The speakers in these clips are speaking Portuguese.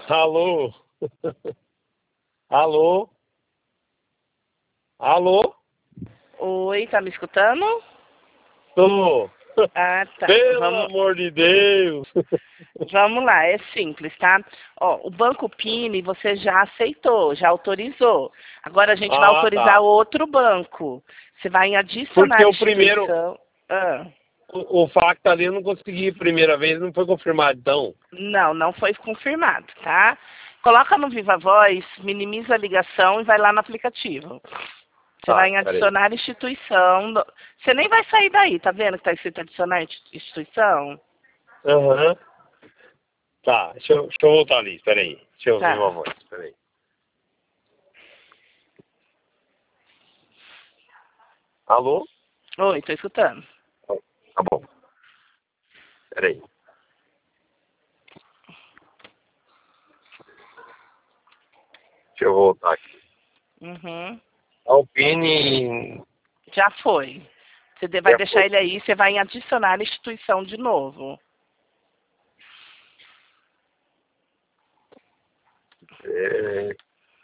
Alô? Alô? Alô? Oi, tá me escutando? Tô. Ah, tá. Pelo amor de Deus. Vamos lá, é simples, tá? Ó, o Banco Pini você já aceitou, já autorizou. Agora a gente vai Ah, autorizar tá. outro banco. Você vai em Porque adicionar o primeiro, instituição. Ah, o facto ali eu não consegui primeira vez, não foi confirmado, então. não, não foi confirmado, tá? Coloca no Viva Voz, minimiza a ligação e vai lá no aplicativo. Você vai Tá, em peraí. adicionar instituição. Você nem vai sair daí, tá vendo que tá escrito adicionar instituição? Aham. Tá, deixa eu voltar ali, peraí. Deixa eu ouvir uma Tá. voz, peraí. Alô? Oi, tô escutando. Tá bom, peraí. Deixa eu voltar aqui. Uhum. Alpine Já foi. Você vai já deixar foi. ele aí, você vai em adicionar instituição de novo. É,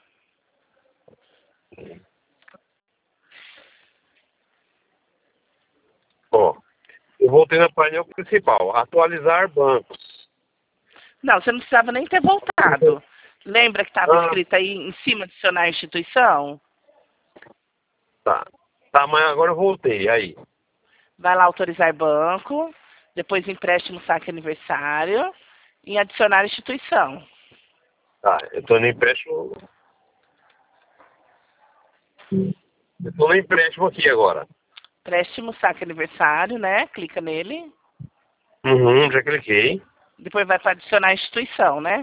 ó, eu voltei na painel principal. Atualizar bancos. Não, você não precisava nem ter voltado. Lembra que estava Ah, escrito aí em cima adicionar instituição? tá. Tá, mas agora eu voltei. Aí. Vai lá autorizar banco, depois empréstimo saque aniversário e adicionar instituição. Tá, eu tô no empréstimo. Eu tô no empréstimo aqui agora. Empréstimo saque aniversário, né? Clica nele. Uhum, já cliquei. Depois vai para adicionar instituição, né?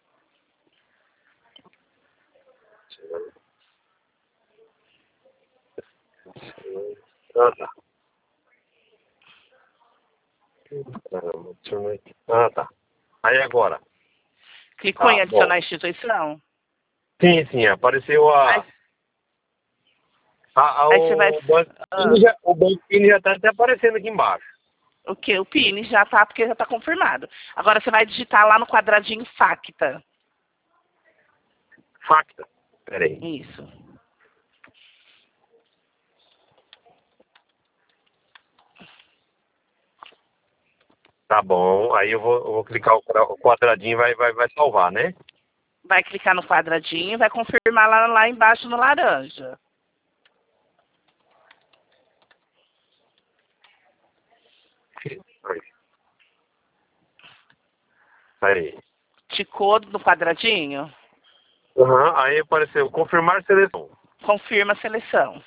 Ah, tá. Caramba, deixa eu ver aqui. Ah, tá. Aí agora. Clicou em Tá, bom. adicionar instituição? Sim, sim, apareceu Aí, aí você vai. o banco Ah, O banco Pini já tá até aparecendo aqui embaixo. o que? O PIN já tá, porque já tá confirmado. Agora você vai digitar lá no quadradinho FACTA. Facta. Peraí. Isso. Tá bom. Aí eu vou clicar o quadradinho e vai salvar, né? Vai clicar no quadradinho, vai confirmar lá embaixo no laranja. Aí. Peraí. Ticou no quadradinho? Uhum. Aí apareceu confirmar seleção. Confirma a seleção.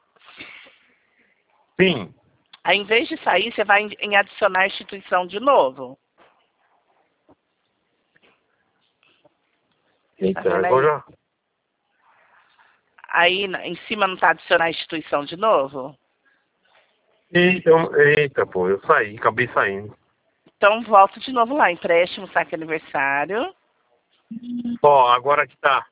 Sim. Aí, em vez de sair, você vai em adicionar instituição de novo. Tá Eita, vendo aí? agora. Aí, em cima não tá adicionar instituição de novo? Eita, eita, pô, eu saí, acabei saindo. Então, volta de novo lá. Empréstimo, saque aniversário. Ó, agora aqui tá.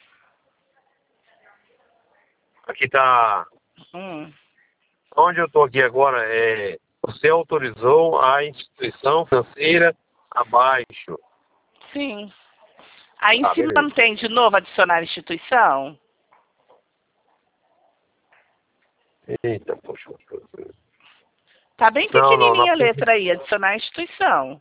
Aqui tá. Hum, Onde eu tô aqui agora é. Você autorizou a instituição financeira abaixo. sim. Aí, em Ah, cima não beleza. tem de novo adicionar instituição? Eita, poxa. Tá bem Não, não, não. pequenininha a letra aí, adicionar instituição.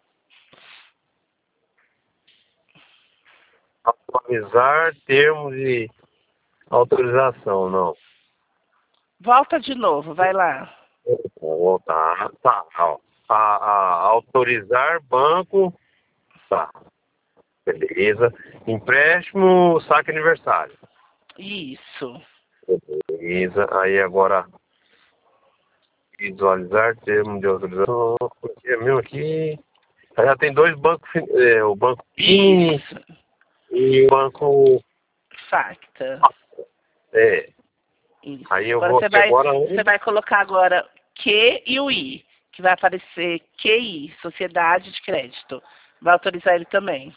Atualizar termos de autorização, não. Volta de novo, vai lá. Vou voltar. Tá, ó. Autorizar banco. Tá, beleza. Empréstimo, saque aniversário. Isso. Beleza. Aí agora visualizar termo de autorização. É mesmo aqui. Aí já tem dois bancos, o Banco PIN Isso. e o Banco. Facta. É. Isso. Aí eu Agora vou aqui agora você onde? vai colocar agora Q e o I, que vai aparecer QI, Sociedade de Crédito. Vai autorizar ele também.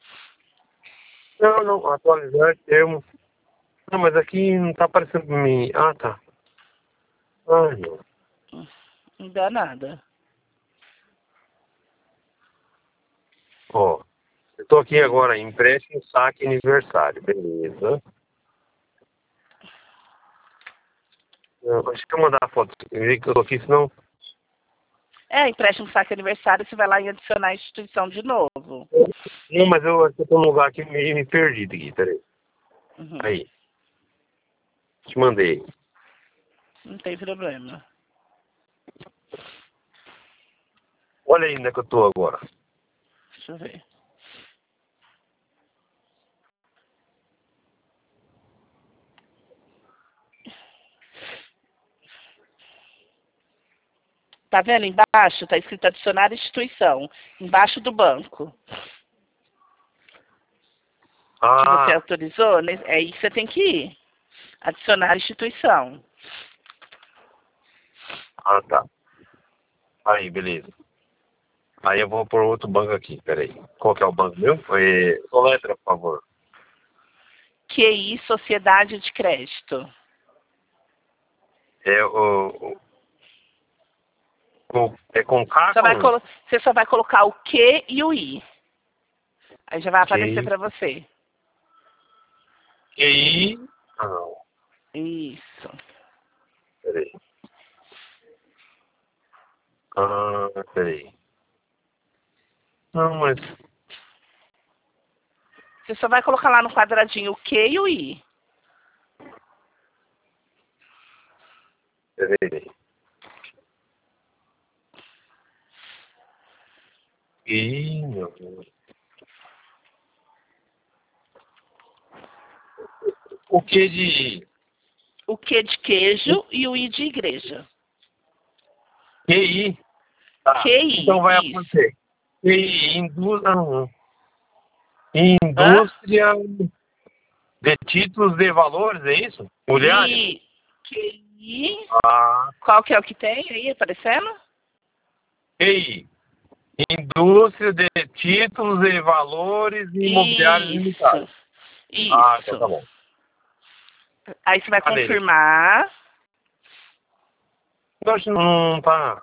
Não, não, atualizar termo. Não, mas aqui não tá aparecendo pra mim. Ah, tá. Ai, não. Não dá nada. Ó, Estou aqui agora, empréstimo, saque, aniversário. Beleza. Acho que eu mandar a foto. Eu vi que eu tô aqui, senão... Empréstimo, saque, aniversário, você vai lá em adicionar a instituição de novo. Não, mas eu acho que eu tô num lugar que me perdi aqui, peraí. Uhum. Aí. Te mandei. Não tem problema. Olha aí onde é que eu tô agora. Deixa eu ver. Tá vendo embaixo? Tá escrito adicionar instituição. Embaixo do banco. Que você Ah, autorizou, né? É aí que você tem que ir. Adicionar instituição. tá. Aí, beleza. Aí eu vou por outro banco aqui, peraí. Qual que é o banco meu? Soletra, por favor. QI, Sociedade de Crédito. É é com K Só com vai você só vai colocar o Q e o I. Aí já vai aparecer Q, para você. QI. Ah, não. Isso. Peraí. Ah, peraí. Não, mas... Você só vai colocar lá no quadradinho o Q e o I. Peraí. Ih, meu Deus. O que de O Q de queijo e o I de igreja. QI? Tá. QI, Então vai isso. acontecer. QI, indústria. Não. Hã? Indústria de títulos de valores, é isso? Mulheres? E QI. Ah, Qual que é o que tem aí aparecendo? QI. Indústria de títulos e valores e imobiliários limitados. Isso. Ah, então tá Isso. bom. Aí você vai Maneiro. confirmar. Eu acho que não tá.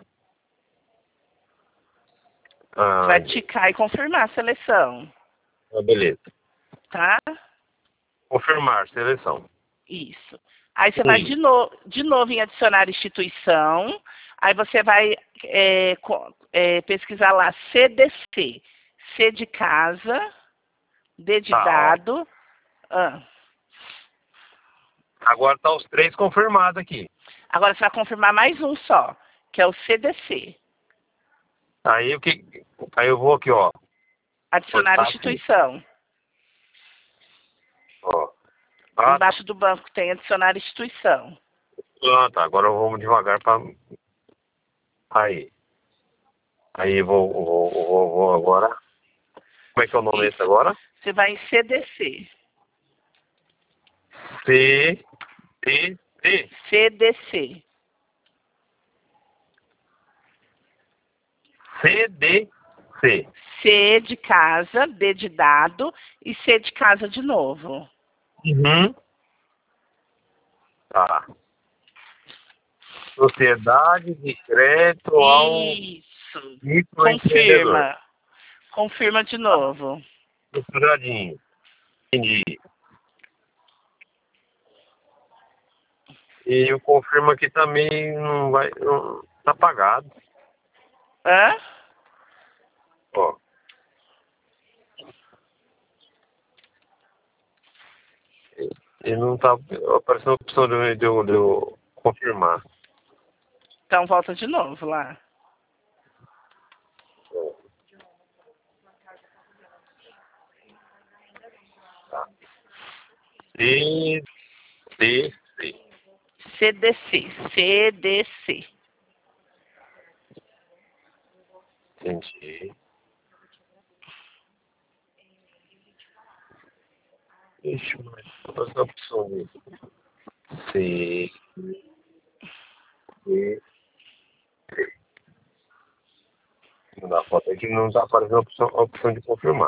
Você Ah, vai ticar e confirmar a seleção. beleza. Tá? Confirmar, seleção. Isso. Aí você vai Sim. de novo em adicionar instituição. Aí você vai pesquisar lá CDC. C de casa, D de Tá, ó. dado. Ah. Agora tá os três confirmados aqui. Agora você vai confirmar mais um só, que é o CDC. Aí o que. Aí eu vou aqui, ó. Adicionar Botar aqui. instituição. Ó. Ah, tá. Embaixo do banco tem adicionar instituição. Ah, tá. Agora vamos devagar para. Aí. Aí vou agora. Como é que é o nome desse Isso. agora? Você vai em CDC. C, D, D. CDC. C, D, C. C de casa, D de dado e C de casa de novo. Uhum. Tá. Sociedade de crédito ao Isso. microempreendedor. Confirma. Confirma de Tá. novo. Estruturadinho. Entendi. E eu confirmo aqui também não vai. Não, tá apagado. Hã? Ó. E não tá aparecendo a opção de eu confirmar. Então volta de novo lá. Tá. C, D, C. CDC. CDC. Entendi. Ixi, mas todas as opções. C, D, não dá foto aqui, não tá aparecendo a opção de confirmar.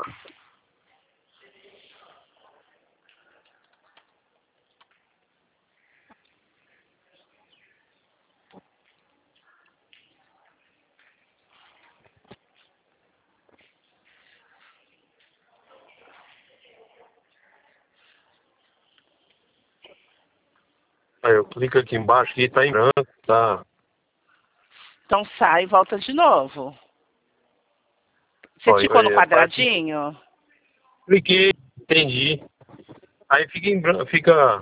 Aí eu clico aqui embaixo que tá em branco, tá? Então sai e volta de novo. Você Ó, clicou no aparece- quadradinho? Cliquei, entendi. Aí fica em branco, fica...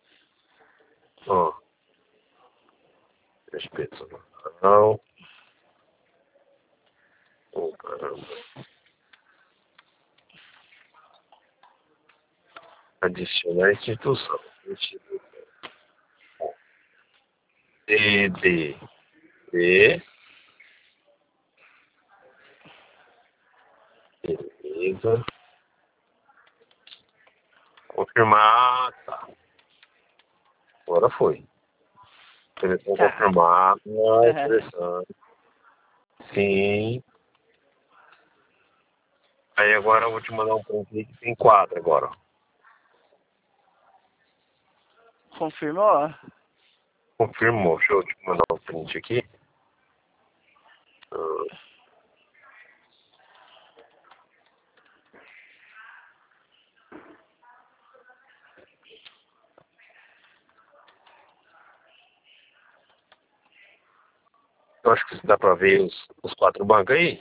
Ó. Respeito. Não. Oh, caramba. Adicionar instituição. D. Beleza. Confirmar. Tá. Agora foi. Seleção Tá. confirmada. Uhum. Interessante. Sim. Aí agora eu vou te mandar um print aí que tem quadro agora. Confirmou? Confirmou. Deixa eu te mandar um print aqui. Ah, eu acho que dá pra ver os 4 bancos aí.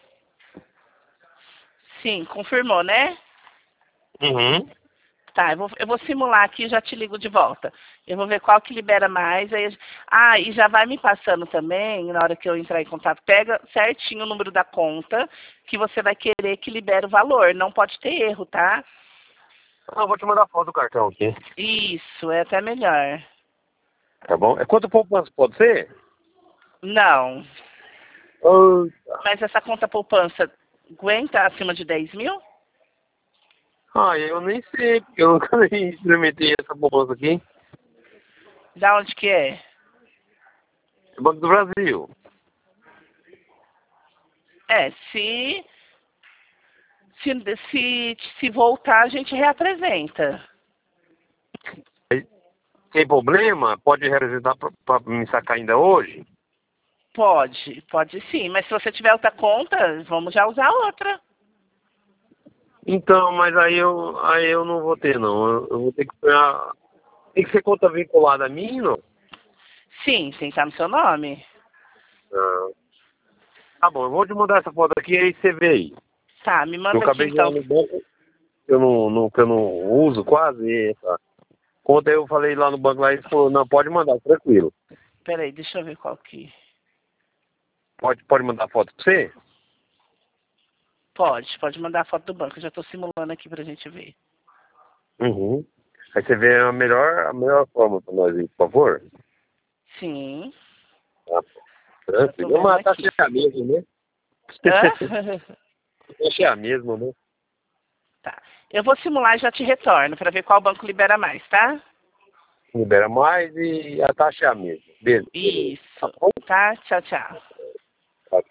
Sim, confirmou, né? Uhum. Tá, eu vou simular aqui e já te ligo de volta. Eu vou ver qual que libera mais. Aí... Ah, e já vai me passando também, na hora que eu entrar em contato, pega certinho o número da conta que você vai querer que libere o valor. Não pode ter erro, tá? Ah, eu vou te mandar foto do cartão aqui. Isso, é até melhor. Tá bom? É quanto poupança pode ser? Não. Ah, Mas essa conta poupança aguenta acima de 10 mil? eu nem sei, porque eu nunca nem experimentei essa poupança aqui. Da onde que é? É Banco do Brasil. É, se voltar, a gente reapresenta. Sem problema? Pode representar pra me sacar ainda hoje? Pode sim. Mas se você tiver outra conta, vamos já usar outra. Então, mas aí eu não vou ter, não. Eu vou ter que pegar... Tem que ser conta vinculada a mim, não? Sim, sem estar no seu nome. Ah, tá bom, eu vou te mandar essa foto aqui, aí você vê aí. Tá, me Eu manda aqui acabei de ir lá então. no banco, que eu não uso quase essa conta, aí eu falei lá no banco, lá eles falaram, não, pode mandar, tranquilo. Peraí, deixa eu ver qual que. Pode mandar foto pra você? Pode mandar a foto do banco. Eu já estou simulando aqui pra gente ver. Uhum. Aí você vê a melhor forma pra nós aí, por favor. Sim, Tá, já estou tranquilo. vendo Mas a taxa aqui. é a mesma, né? Hã? A taxa é a mesma, né? Tá. Eu vou simular e já te retorno para ver qual banco libera mais, tá? Libera mais e a taxa é a mesma. Beleza. Tá Isso. bom? Tá? Tchau, tchau.